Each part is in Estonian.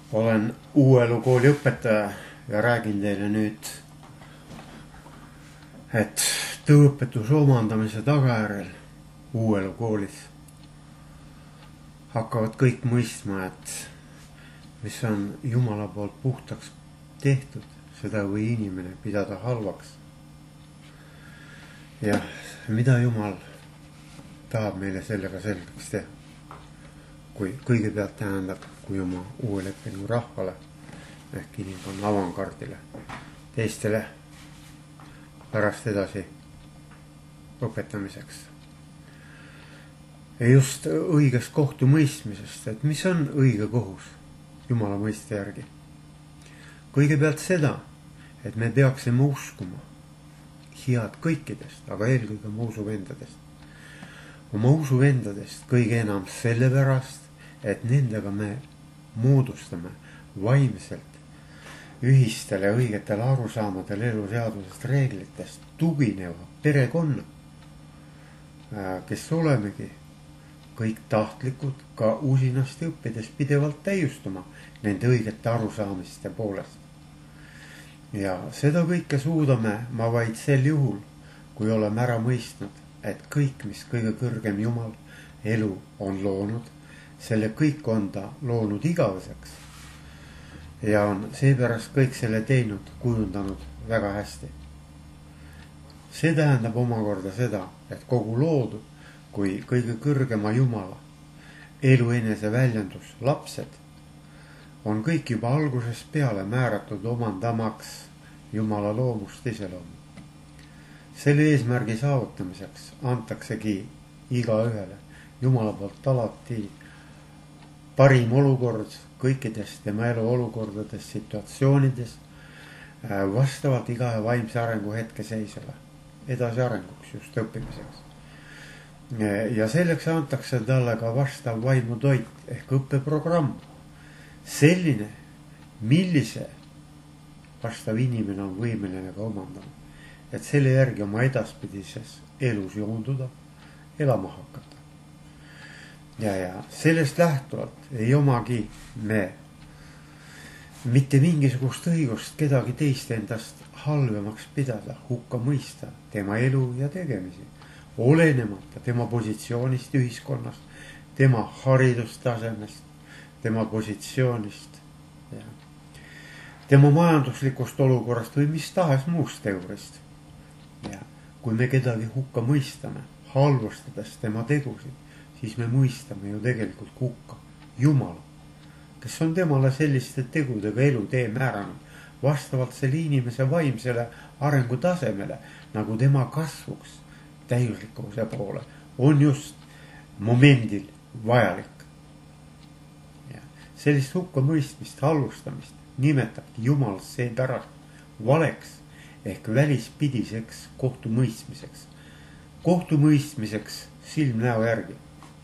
Olen Uuelu kooli õpetaja ja räägin teile nüüd, et tõõpetuse omandamise tagajärjel Uuelu koolis hakkavad kõik mõistma, et mis on Jumala poolt puhtaks tehtud, seda või inimene pidada halvaks. Ja mida Jumal tahab meile sellega selgeks teha? Kui kõigepealt tähendab, kui oma uue lepingu rahvale ehk inimkonna avangardile, teistele pärast edasi õpetamiseks. Ja just õigest kohtumõistmisest, et mis on õige kohus Jumala mõiste järgi. Kõigepealt seda, et me peaksime uskuma head kõikidest, aga eelkõige oma usuvendadest. Oma usuvendadest kõige enam sellepärast, et nendega me moodustame vaimselt ühistele õigetele arusaamadel eluseadusest reeglitest tugineva perekonna, kes olemegi kõik tahtlikud ka usinasti õppides pidevalt täiustuma nende õigete arusaamiste poolest. Ja seda kõike suudame ma vaid sel juhul, kui oleme ära mõistnud, et kõik, mis kõige kõrgem Jumal elu on loonud, selle kõik on ta loonud igaveseks. Ja on seepärast kõik selle teinud, kujundanud väga hästi. See tähendab omakorda seda, et kogu loodu kui kõige kõrgema Jumala elu enese väljendus, lapsed, on kõik juba algusest peale määratud omandamaks Jumala loomust iseloomu. Selle eesmärgi saavutamiseks antaksegi igaühele Jumala poolt alati parim olukord kõikides tema elu olukordades, situatsioonides, vastavalt igaühe vaimse arengu hetkeseisele, edasiarenguks, just õppimiseks. Ja selleks antakse talle ka vastav vaimutoit ehk õppeprogramm. Selline, millise vastav inimene on võimeline ka omandama, et selle järgi oma edaspidises elus joonduda, elama hakata. Ja sellest lähtuvalt ei omagi me mitte mingisugust õigust kedagi teist endast halvemaks pidada, hukka mõista tema elu ja tegemisi, olenemata tema positsioonist ühiskonnas, tema haridustasemest, tema positsioonist, tema majanduslikust olukorrast või mis tahes muust teurist. Ja kui me kedagi hukka mõistame, halvustades tema tegusid, siis me mõistame ju tegelikult hukka Jumala, kes on temale selliste tegudega elutee määranud vastavalt selle inimese vaimsele arengutasemele, nagu tema kasvuks täiuslikkuse poole on just momendil vajalik. Ja sellist hukka mõistmist, halvustamist nimetabki Jumal seepärast valeks ehk välispidiseks kohtumõistmiseks. Kohtumõistmiseks silmnäo järgi.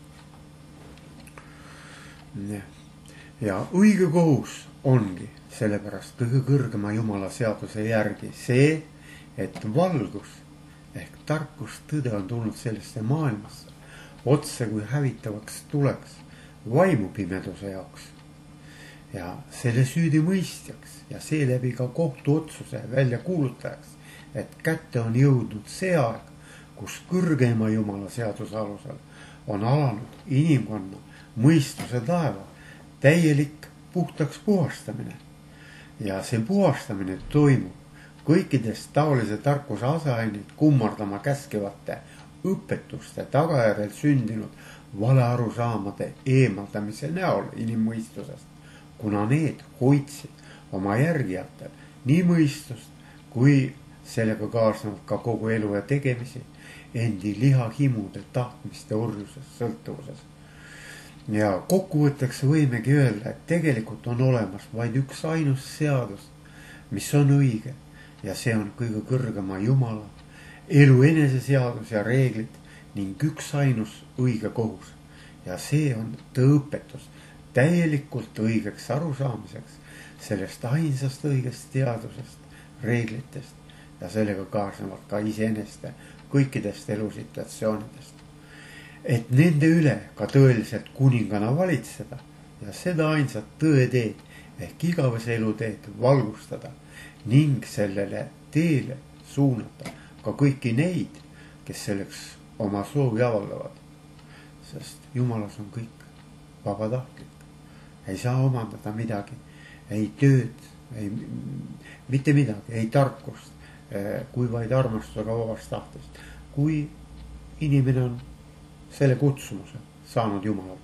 Ja õige kohus ongi sellepärast kõige kõrgema Jumala seaduse järgi see, et valgus ehk tarkus, tõde on tulnud sellesse maailmasse otse kui hävitavaks tuleks vaimupimeduse jaoks ja selle süüdi mõistjaks ja seeläbi ka kohtuotsuse välja kuulutajaks, et kätte on jõudnud see aeg, kus kõrgema Jumala seaduse alusel on alanud inimkonna mõistuse taeva täielik puhtaks puhastamine. Ja see puhastamine toimub kõikidest taolise tarkuse aseaineid kummardama käskivate õpetuste tagajärjel sündinud valearusaamade eemaldamise näol inimmõistusest, kuna need hoidsid oma järgijatel nii mõistust kui sellega kaasnavad ka kogu elu ja tegemisi endi lihahimude tahtmiste orjuses, sõltuvuses. Ja kokkuvõtteks võimegi öelda, et tegelikult on olemas vaid üks ainus seadus, mis on õige, ja see on kõige kõrgema Jumala elu enese seadus ja reeglid ning üks ainus õige kohus. Ja see on tõõpetus täielikult õigeks arusaamiseks sellest ainsast õigest teadusest, reeglitest ja sellega kaasnevad ka iseeneste kõikidest elusituatsioonidest. Et nende üle ka tõeliselt kuningana valitseda ja seda ainsat tõeteed ehk igavese eluteed valgustada ning sellele teele suunata ka kõiki neid, kes selleks oma soovi avaldavad. Sest Jumalas on kõik vabatahtlik. Ei saa omandada midagi, ei tööd, ei mitte midagi, ei tarkust, kui vaid armastusega vabast tahtest. Kui inimene on selle kutsumuse saanud Jumalalt.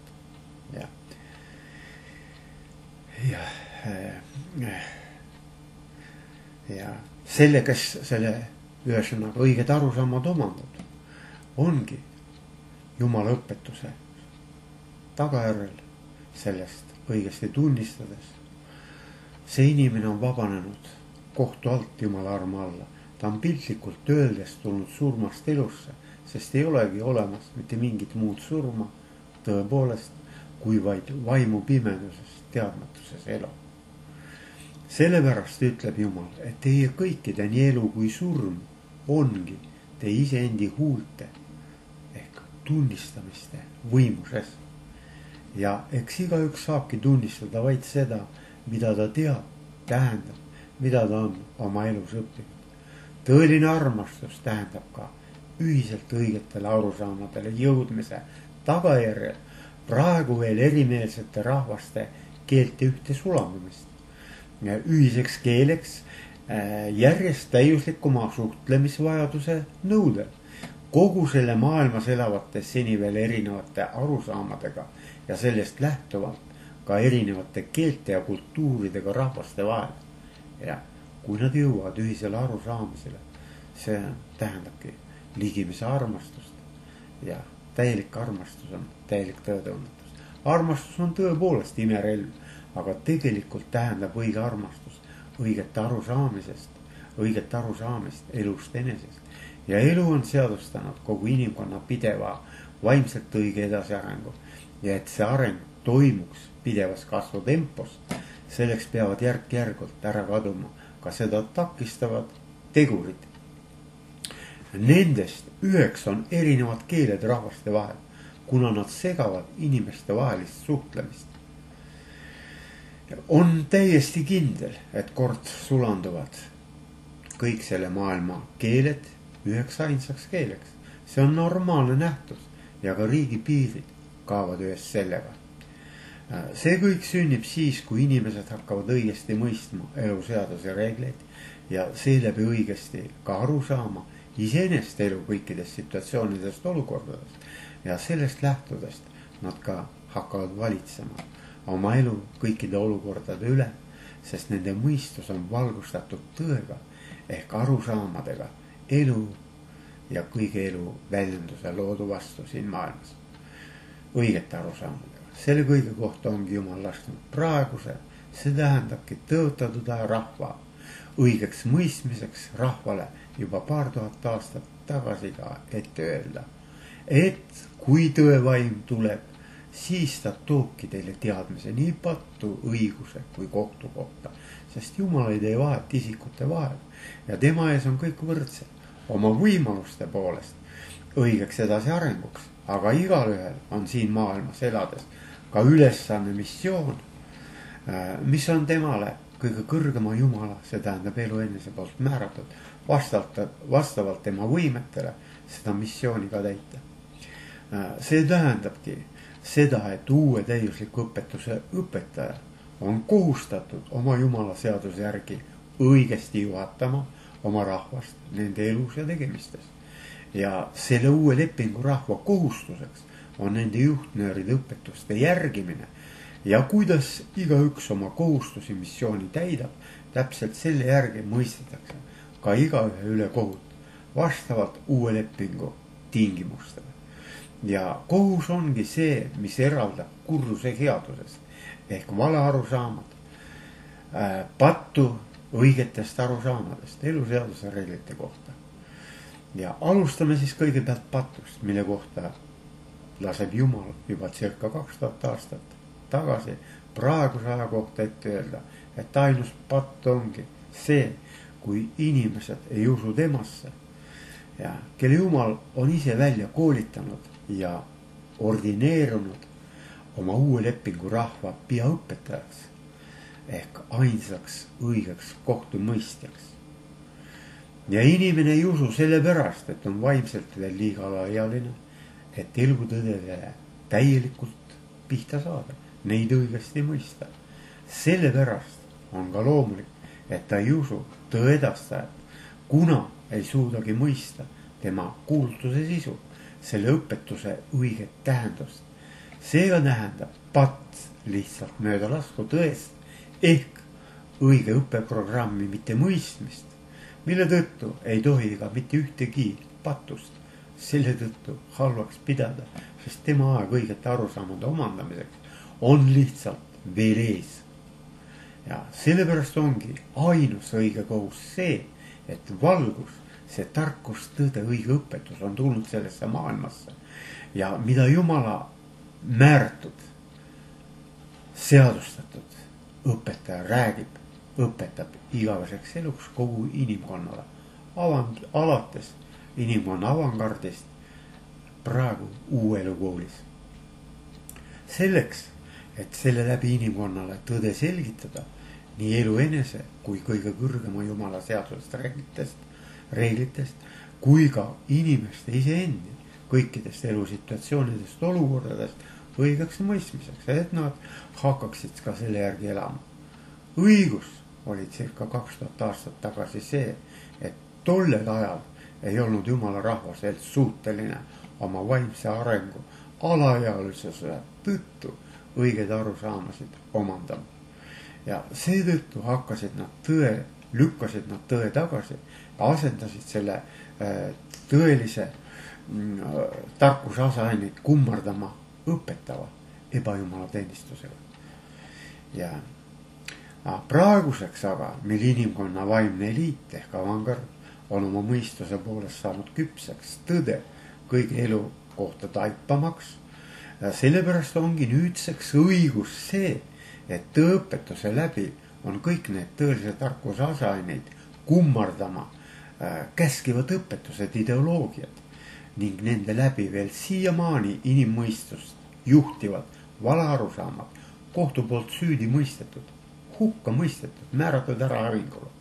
Ja selle, kes selle ühesõnaga õiged arusaamad omandab, ongi Jumala õpetuse tagajärjel sellest õigesti tunnistades. See inimene on vabanenud kohtu alt Jumala armu alla. Ta on piltlikult öeldes tulnud surmast elusse, sest ei olegi olemas mitte mingit muud surma tõepoolest, kui vaid vaimu pimeduses, teadmatuses elu. Sellepärast ütleb Jumal, et teie kõikide nii elu kui surm ongi te iseendi huulte ehk tunnistamiste võimuses. Ja eks igaüks saabki tunnistada vaid seda, mida ta teab, tähendab, mida ta on oma elus õppinud. Tõeline armastus tähendab ka ühiselt õigetele arusaamadele jõudmise tagajärjel praegu veel erimeelsete rahvaste keelte ühte sulandumist. Ühiseks keeleks järjest täiuslikuma suhtlemisvajaduse nõudel kogu selle maailmas elavate seni veel erinevate arusaamadega ja sellest lähtuvalt ka erinevate keelte ja kultuuridega rahvaste vahel. Ja kui nad jõuavad ühisele arusaamisele, see tähendabki ligimise armastust ja täielik armastus on täielik tõetunnetus. Armastus on tõepoolest imerelv, aga tegelikult tähendab õige armastus õiget arusaamist elust enesest. Ja elu on seadustanud kogu inimkonna pideva vaimselt õige edasiarengu ja et see areng toimuks pidevas kasvutempos, selleks peavad järk-järgult ära kaduma ka seda takistavad tegurid. Nendest üheks on erinevad keeled rahvaste vahel, kuna nad segavad inimeste vahelist suhtlemist. On täiesti kindel, et kord sulanduvad kõik selle maailma keeled üheks ainsaks keeleks. See on normaalne nähtus ja ka riigi piirid kaovad ühes sellega. See kõik sünnib siis, kui inimesed hakkavad õigesti mõistma eluseaduse reegleid ja seeläbi õigesti ka aru saama iseenest elu kõikidest situatsioonidest olukordadest ja sellest lähtudest nad ka hakkavad valitsema oma elu kõikide olukordade üle, sest nende mõistus on valgustatud tõega ehk arusaamadega elu ja kõige elu väljenduse loodu vastu siin maailmas. Õigete arusaamadega. Selle kõige kohta ongi Jumal lasknud praeguse, see tähendabki tõotatud aja rahva õigeks mõistmiseks rahvale juba 2000 aastat tagasi ka ette öelda, et kui tõevaim tuleb, siis ta toobki teile teadmise nii pattu, õiguse kui kohtu kohta, sest Jumal ei tee vahet isikute vahel ja tema ees on kõik võrdsed oma võimaluste poolest õigeks edasi arenguks, aga igalühel on siin maailmas elades ka ülesanne missioon, mis on temale kõige kõrgema Jumala, see tähendab elu enese poolt määratud, vastavalt tema võimetele seda missiooni ka täita. See tähendabki seda, et uue täiusliku õpetuse õpetaja on kohustatud oma Jumala seaduse järgi õigesti juhatama oma rahvast nende elus ja tegemistes. Ja selle uue lepingu rahva kohustuseks on nende juhtnööride õpetuste järgimine ja kuidas igaüks oma kohustusi missiooni täidab, täpselt selle järgi mõistetakse ka igaühe üle kohut vastavalt uue lepingu tingimustele. Ja kohus ongi see, mis eraldab kurjuse headusest ehk vale arusaamad, pattu õigetest arusaamadest eluseaduse reeglite kohta. Ja alustame siis kõigepealt patust, mille kohta laseb Jumal juba circa 2000 aastat tagasi praeguse aja kohta ette öelda, et ainus patt ongi see, kui inimesed ei usu temasse ja kelle Jumal on ise välja koolitanud ja ordineerunud oma uue lepingu rahva peaõpetajaks ehk ainsaks õigeks kohtumõistjaks. Ja inimene ei usu sellepärast, et on vaimselt veel liiga alaealine, et elutõdedele täielikult pihta saada, neid õigesti mõista. Sellepärast on ka loomulik, et ta ei usu tõe edastajat, kuna ei suudagi mõista tema kuulutuse sisu, selle õpetuse õiget tähendust. Seega tähendab pats lihtsalt mööda lasku tõest ehk õige õppeprogrammi mitte mõistmist, mille tõttu ei tohi ka mitte ühtegi patust selle tõttu halvaks pidada, sest tema aeg õigete arusaamade omandamiseks on lihtsalt veel ees. Ja sellepärast ongi ainus õige kohus see, et valgus, see tarkus, tõde, õige õpetus on tulnud sellesse maailmasse ja mida Jumala määratud, seadustatud õpetaja räägib, õpetab igaveseks eluks kogu inimkonnale, alates inimkonna avangardist praegu uue elukoolis. Selleks, et selle läbi inimkonnale tõde selgitada nii elu enese kui kõige kõrgema Jumala seadusest reeglitest kui ka inimeste iseendi kõikidest elusituatsioonidest, olukordadest õigeks mõistmiseks, et nad hakkaksid ka selle järgi elama. Õigus oli circa 2000 aastat tagasi see, et tollel ajal ei olnud Jumala rahvas veel suuteline oma vaimse arengu alaealisuse tõttu õigeid arusaamasid omandama. Ja seetõttu lükkasid nad tõe tagasi ja asendasid selle tõelise tarkuse aseaineid kummardama õpetava ebajumala teenistusega. Ja praeguseks aga, mil inimkonna vaimne eliit ehk avangard on oma mõistuse poolest saanud küpseks tõde kõigi elu kohta taipamaks. Sellepärast ongi nüüdseks õigus see, et tõeõpetuse läbi on kõik need tõelise tarkuse aseaineid kummardama käskivad õpetused, ideoloogiad ning nende läbi veel siiamaani inimmõistust juhtivad valearusaamad kohtu poolt süüdi mõistetud, hukka mõistetud, määratud ära hävingule.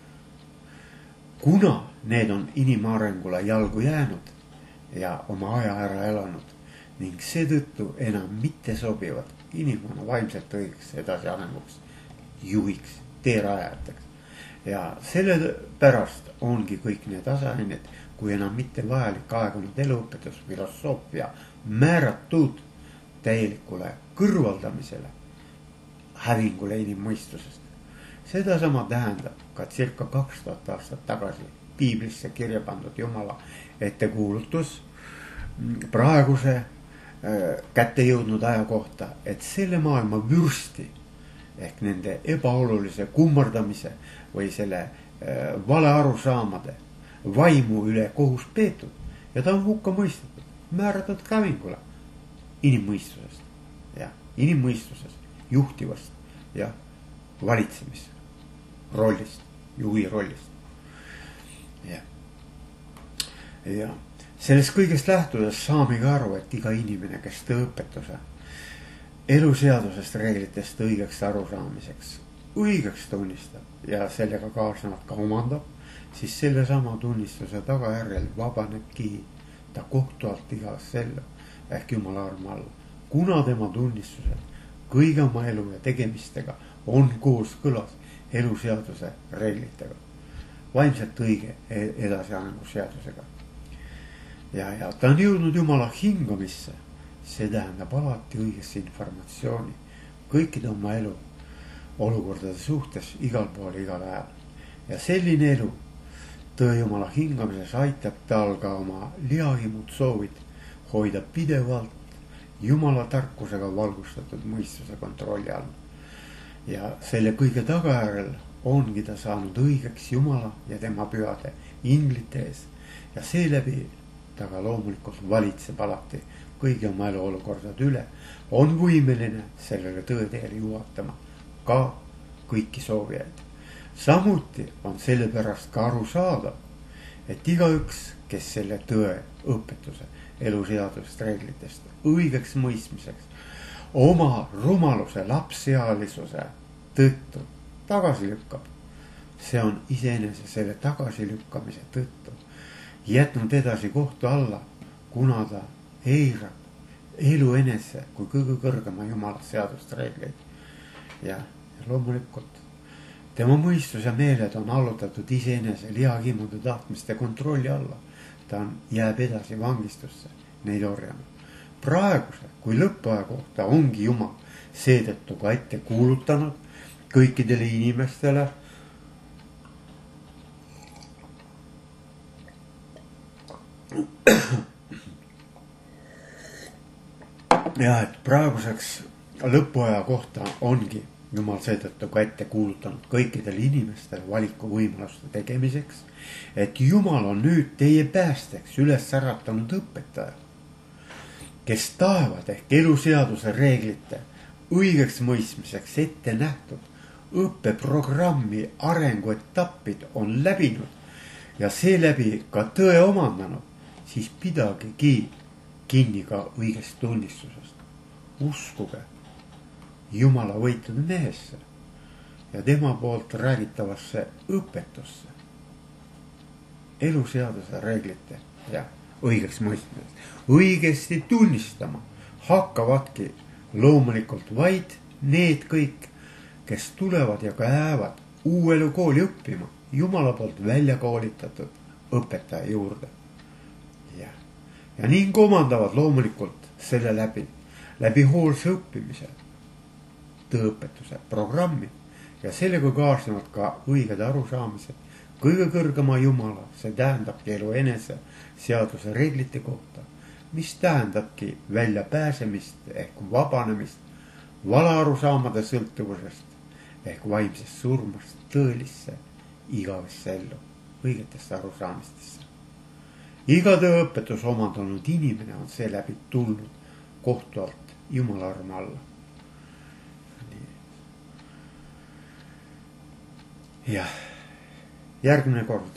Kuna need on inimarengule jalgu jäänud ja oma aja ära elanud ning seetõttu enam mitte sobivad inimkonna vaimselt õigeks edasiarenguks, juhiks, teerajajateks. Ja sellepärast ongi kõik need aseained, kui enam mitte vajalik aegunud eluõpetus, filosoofia määratud täielikule kõrvaldamisele, hävingule inimmõistusest. Sedasama tähendab ka circa 2000 aastat tagasi piiblisse kirja pandud Jumala ettekuulutus praeguse kätte jõudnud aja kohta, et selle maailma vürsti ehk nende ebaolulise kummardamise või selle valearusaamade vaimu üle kohus peetud ja ta on hukka mõistetud, määratud hävingule inimmõistusest ja inimmõistusest juhtivast ja valitsemis rollist, juhi rollist. Ja sellest kõigest lähtudes saamegi aru, et iga inimene, kes tõeõpetuse eluseadusest reeglitest õigeks arusaamiseks õigeks tunnistab ja sellega kaasnevalt ka omandab, siis sellesama tunnistuse tagajärjel vabanebki ta kohtu alt igast ellu ehk Jumala armu alla, kuna tema tunnistused kõige oma elu ja tegemistega on kooskõlas eluseaduse reeglitega, vaimselt õige edasiarenguseadusega. Ja ta on jõudnud Jumala hingamisse, see tähendab alati õigesse informatsiooni kõikide oma elu olukordade suhtes igal pool, igal ajal. Ja selline elu tõe Jumala hingamises aitab tal ka oma lihahimud soovid hoida pidevalt Jumala tarkusega valgustatud mõistuse kontrolli all. Ja selle kõige tagajärjel ongi ta saanud õigeks Jumala ja tema pühade inglite ees ja seeläbi ta ka loomulikult valitseb alati kõigi oma elu olukordade üle, on võimeline sellele tõeteele juhatama ka kõiki soovijaid. Samuti on sellepärast ka aru saadav, et igaüks, kes selle tõe õpetuse eluseadusest reeglitest õigeks mõistmiseks oma rumaluse lapsealisuse tõttu tagasi lükkab, see on iseenese selle tagasilükkamise tõttu jätnud edasi kohtu alla, kuna ta eirab elu enese kui kõige kõrgema Jumala seadust reegleid. Ja loomulikult tema mõistus ja meeled on allutatud iseenese lihakimmude tahtmiste kontrolli alla. Ta jääb edasi vangistusse neid orjama. Praeguse kui lõppaja kohta ongi Jumal seetõttu ka ette kuulutanud kõikidele inimestele ja et praeguseks lõpuaja kohta ongi Jumal seetõttu ka ette kuulutanud kõikidele inimestele valikuvõimaluste tegemiseks, et Jumal on nüüd teie päästeks üles äratanud õpetaja, kes taevad ehk eluseaduse reeglite õigeks mõistmiseks ette nähtud õppeprogrammi arenguetappid on läbinud ja seeläbi ka tõe omandanud, siis pidagegi kinni ka õigest tunnistusest. Uskuge Jumala võitud mehesse ja tema poolt räägitavasse õpetusse, eluseaduse reeglite ja õigeks mõistmiseks. Õigesti tunnistama hakkavadki loomulikult vaid need kõik, kes tulevad ja ka jäävad uuelu kooli õppima Jumala poolt välja koolitatud õpetaja juurde. Ja ning omandavad loomulikult selle läbi hoolse õppimise, tõõpetuse programmi ja sellega kaasnevad ka õiged arusaamised kõige kõrgema Jumala, see tähendabki elu enese seaduse reeglite kohta, mis tähendabki väljapääsemist ehk vabanemist valaarusaamade sõltuvusest ehk vaimsest surmast tõelisse igavesse ellu, õigetesse arusaamistesse. Iga tõõpetus omandanud inimene on seeläbi tulnud kohtu alt Jumala arme alla. Ja järgmine kord